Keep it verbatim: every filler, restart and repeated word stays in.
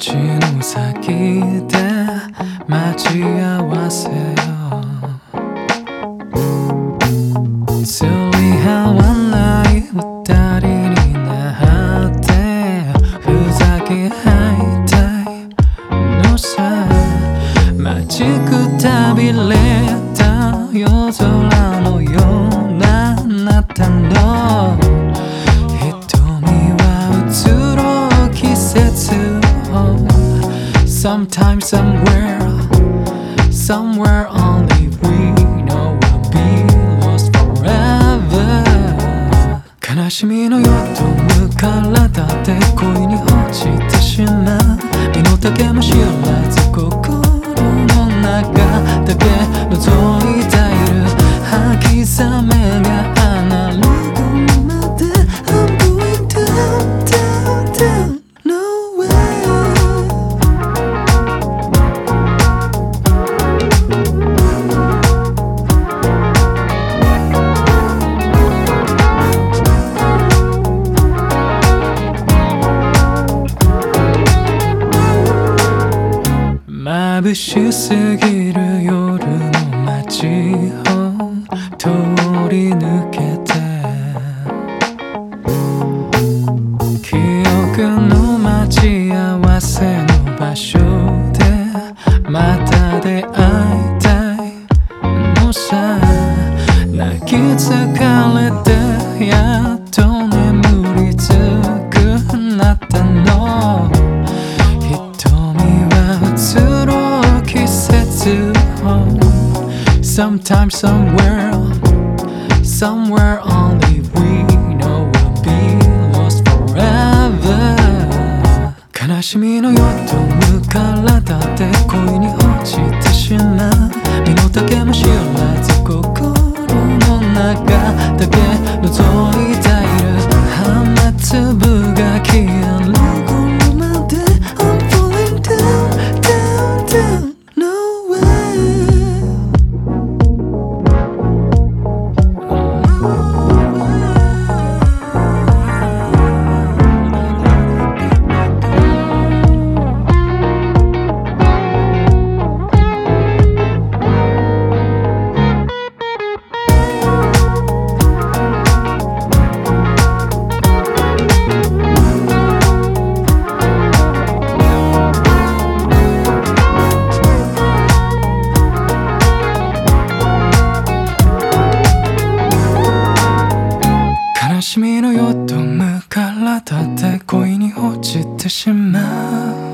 道の先で待ち合わせよう釣り合わない二人になってふざけ合いたいのさ待ちくたびれた夜空のようなあなたの瞳は移ろう季節を Sometime, somewhere, somewhere only we know we'll be lost forever 悲しみのよどむ体で恋に落ちてしまう身の丈も知らず心の中だけ覗いている吐き覚めが離れるまで I'm going down, down, down, nowhere 眩しすぎる夜の街を通り抜けて記憶の待ち合わせの場所でまた出会いたいのさ泣き疲れてやっと眠りつくなったの瞳は移ろう季節を Sometime, somewhere, somewhere only we know we'll be lost forever 悲しみのよどむ体で恋に落ちてしまう身の丈も知らず心の中だけ覗いている雨粒が消える頃まで I'm falling down, down, down, nowhere悲しみのよどむ体で恋に落ちてしまう